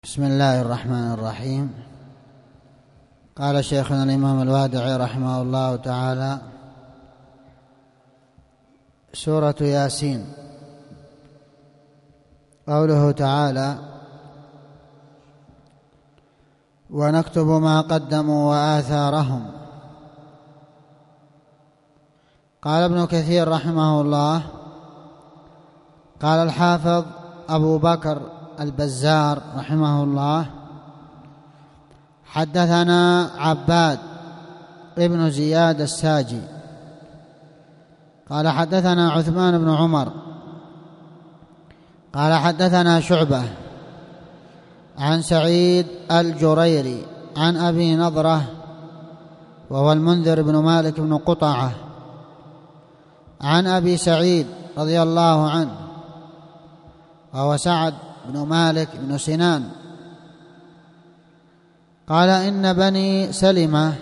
بسم الله الرحمن الرحيم. قال شيخنا الإمام الوادعي رحمه الله تعالى: سورة ياسين. قوله تعالى: ونكتب ما قدموا وآثارهم. قال ابن كثير رحمه الله: قال الحافظ أبو بكر البزار رحمه الله: حدثنا عباد ابن زياد الساجي قال حدثنا عثمان بن عمر قال حدثنا شعبة عن سعيد الجريري عن أبي نضرة وهو المنذر بن مالك بن قطعة عن أبي سعيد رضي الله عنه وهو سعد بن مالك بن سنان قال: إن بني سلمة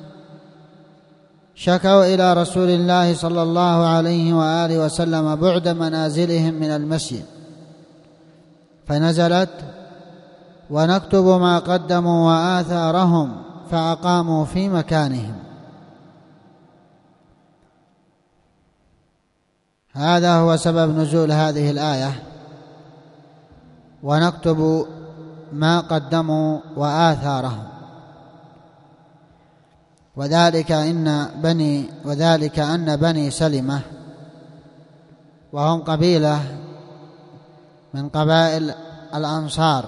شكوا إلى رسول الله صلى الله عليه وآله وسلم بعد منازلهم من المسجد، فنزلت: ونكتب ما قدموا وآثارهم فأقاموا في مكانهم. هذا هو سبب نزول هذه الآية: ونكتب ما قدموا وآثارهم. وذلك أن بني سلمة وهم قبيلة من قبائل الأنصار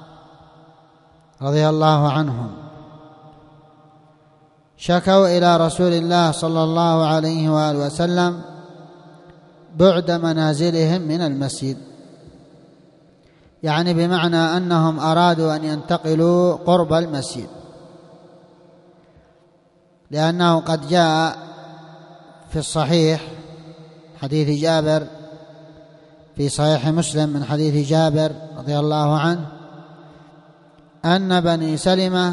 رضي الله عنهم شكوا إلى رسول الله صلى الله عليه وآله وسلم بعد منازلهم من المسجد، يعني بمعنى أنهم أرادوا أن ينتقلوا قرب المسجد، لأنه قد جاء في الصحيح حديث جابر في صحيح مسلم من حديث جابر رضي الله عنه أن بني سلمة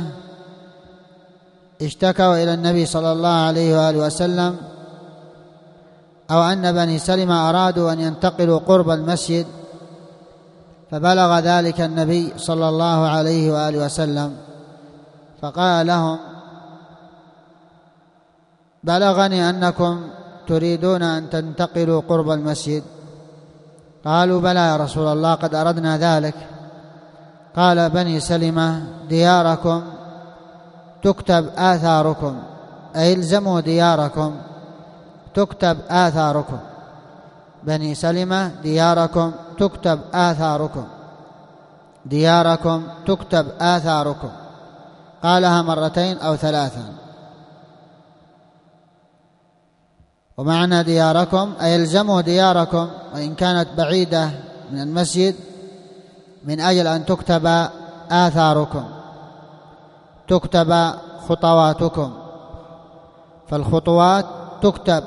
اشتكوا إلى النبي صلى الله عليه وآله وسلم، أو أن بني سلمة أرادوا أن ينتقلوا قرب المسجد، فبلغ ذلك النبي صلى الله عليه وآله وسلم فقال لهم: بلغني أنكم تريدون أن تنتقلوا قرب المسجد. قالوا: بلى يا رسول الله، قد أردنا ذلك. قال: بني سلمة دياركم تكتب آثاركم، أي الزموا دياركم تكتب آثاركم. بني سلمة دياركم تكتب آثاركم، دياركم تكتب آثاركم. قالها مرتين أو ثلاثا. ومعنى دياركم أي الزموا دياركم وإن كانت بعيدة من المسجد، من أجل أن تكتب آثاركم، تكتب خطواتكم، فالخطوات تكتب،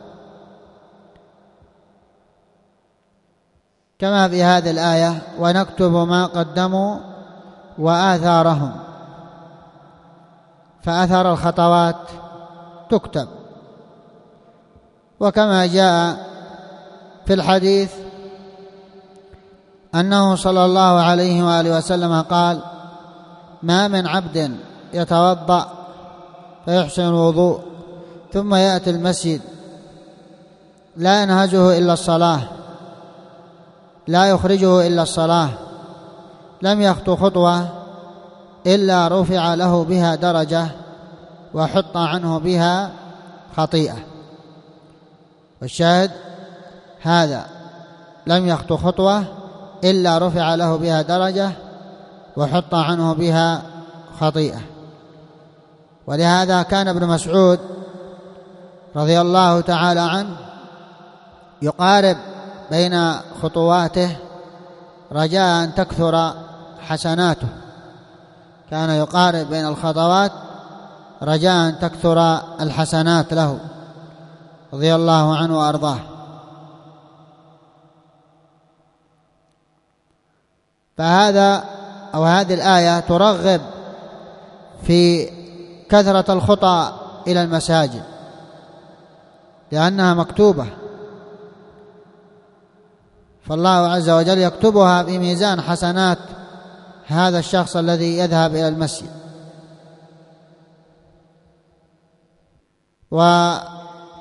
كما في هذه الآية: ونكتب ما قدموا وآثارهم، فأثر الخطوات تكتب. وكما جاء في الحديث أنه صلى الله عليه وآله وسلم قال: ما من عبد يتوضأ فيحسن الوضوء ثم يأتي المسجد لا ينهزه إلا الصلاة، لا يخرجه إلا الصلاة، لم يخطو خطوة إلا رفع له بها درجة وحط عنه بها خطيئة. والشاهد هذا: لم يخطو خطوة إلا رفع له بها درجة وحط عنه بها خطيئة. ولهذا كان ابن مسعود رضي الله تعالى عنه يقارب بين خطواته رجاء أن تكثر حسناته، كان يقارب بين الخطوات رجاء أن تكثر الحسنات له رضي الله عنه وأرضاه. فهذا أو هذه الآية ترغب في كثرة الخطى إلى المساجد، لأنها مكتوبة، فالله عز وجل يكتبها في ميزان هذا الشخص الذي يذهب إلى المسجد. وكان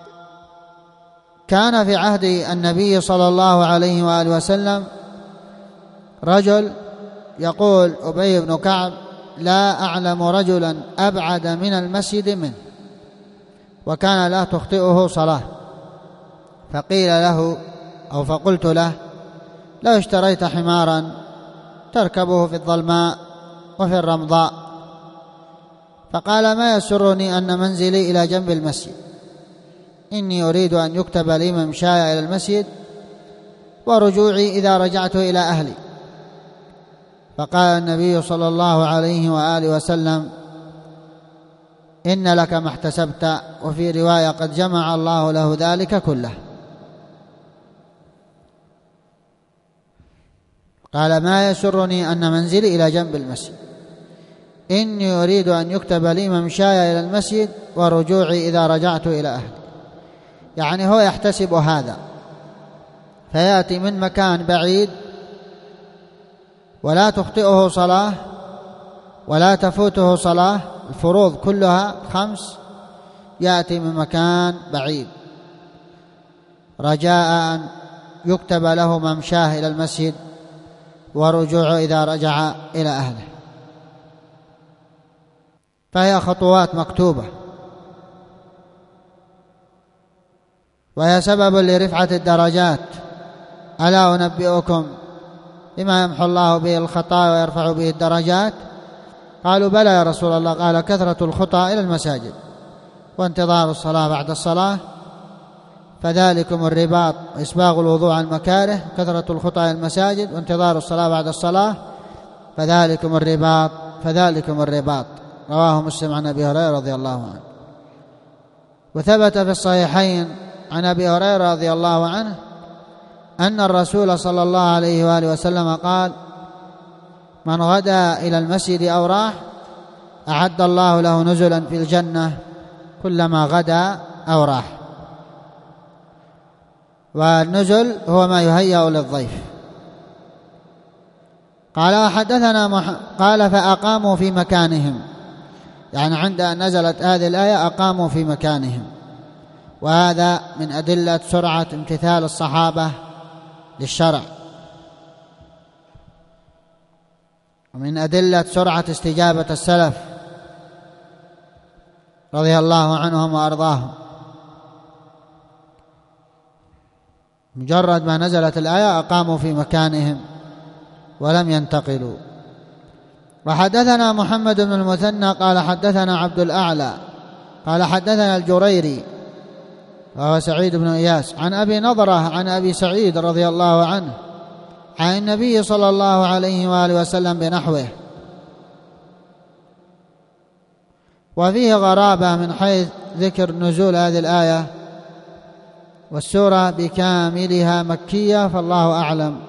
في عهد النبي صلى الله عليه وآله وسلم رجل يقول أبي بن كعب: لا أعلم رجلا أبعد من المسجد منه، وكان لا تخطئه صلاة. فقيل له أو فقلت له: لو اشتريت حمارا تركبه في الظلماء وفي الرمضاء. فقال: ما يسرني أن منزلي إلى جنب المسجد، إني أريد أن يكتب لي ممشاي إلى المسجد ورجوعي إذا رجعت إلى أهلي. فقال النبي صلى الله عليه وآله وسلم: إن لك ما احتسبت، وفي رواية: قد جمع الله له ذلك كله. قال: ما يسرني أن منزلي إلى جنب المسجد، إني أريد أن يكتب لي ممشاي إلى المسجد ورجوعي إذا رجعت إلى أهلي. يعني هو يحتسب هذا، فيأتي من مكان بعيد ولا تخطئه صلاة ولا تفوته صلاة، الفروض كلها 5، يأتي من مكان بعيد رجاء أن يكتب له ممشاه إلى المسجد ورجوعه إذا رجع إلى أهله. فهي خطوات مكتوبة، وهي سبب لرفعة الدرجات. ألا أنبئكم بما يمحو الله به الخطايا ويرفع به الدرجات؟ قالوا: بلى يا رسول الله. قال: كثرة الخطى إلى المساجد وانتظار الصلاة بعد الصلاة، فذلكم الرباط. إسباغ الوضوء عن المكاره، كثرة الخطى إلى المساجد وانتظار الصلاة بعد الصلاة، فذلكم الرباط فذلكم الرباط. رواه مسلم عن أبي هريرة رضي الله عنه. وثبت في الصحيحين عن أبي هريرة رضي الله عنه أن الرسول صلى الله عليه وآله وسلم قال: من غدا إلى المسجد أو راح أعد الله له نزلا في الجنة كلما غدا أو راح. والنزل هو ما يهيأ للضيف. قال: وحدثنا قال: فأقاموا في مكانهم، يعني عند أن نزلت هذه الآية أقاموا في مكانهم. وهذا من أدلة سرعة امتثال الصحابة للشرع، ومن أدلة سرعة استجابة السلف رضي الله عنهم وأرضاهم. مجرد ما نزلت الآية أقاموا في مكانهم ولم ينتقلوا. وحدثنا محمد بن المثنى قال: حدثنا عبد الأعلى قال: حدثنا الجريري وهو سعيد بن إياس عن أبي نضرة عن أبي سعيد رضي الله عنه عن النبي صلى الله عليه وآله وسلم بنحوه. وفيه غرابة من حيث ذكر نزول هذه الآية، والسورة بكاملها مكية، فالله أعلم.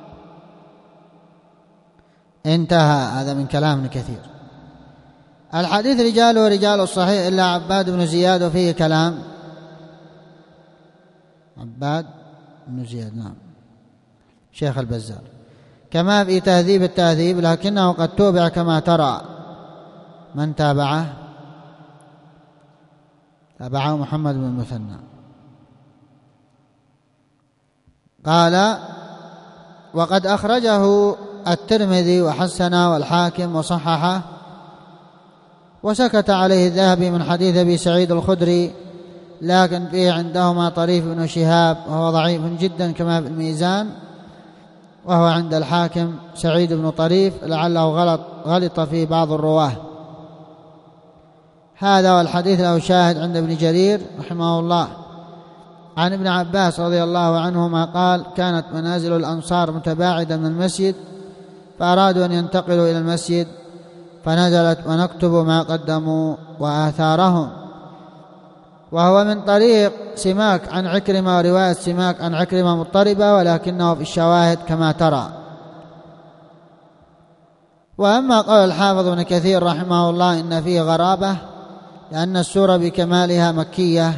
انتهى. هذا من كلام كثير. الحديث رجاله رجال الصحيح إلا عباد بن زياد، وفيه كلام. عباد بن زياد، نعم، شيخ البزار، كما في تهذيب التهذيب، لكنه قد توبع كما ترى. من تابعه؟ تابعه محمد بن المثنى. قال: وقد أخرجه الترمذي وحسنه والحاكم وصححه، وسكت عليه الذهبي من حديث أبي سعيد الخدري، لكن فيه عندهما طريف بن شهاب وهو ضعيف جدا كما في الميزان، وهو عند الحاكم سعيد بن طريف لعله غلط فيه بعض الرواه. هذا والحديث له شاهد عند ابن جرير رحمه الله عن ابن عباس رضي الله عنهما قال: كانت منازل الأنصار متباعدة من المسجد، فأرادوا أن ينتقلوا إلى المسجد، فنزلت: ونكتب ما قدموا وآثارهم. وهو من طريق سماك عن عكرمة، ورواية سماك عن عكرمة مضطربة، ولكنه في الشواهد كما ترى. وأما قول الحافظ ابن كثير رحمه الله إن فيه غرابة لأن السورة بكمالها مكية،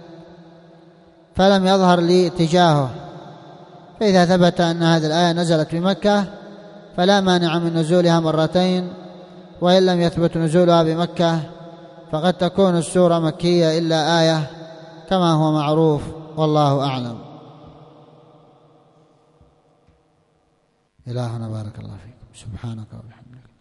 فلم يظهر لي اتجاهه. فإذا ثبت أن هذه الآية نزلت بمكة فلا مانع من نزولها مرتين، وإن لم يثبت نزولها بمكة فقد تكون السورة مكية إلا آية كما هو معروف، والله أعلم. إلهنا بارك الله فيكم، سبحانك وبحمدك.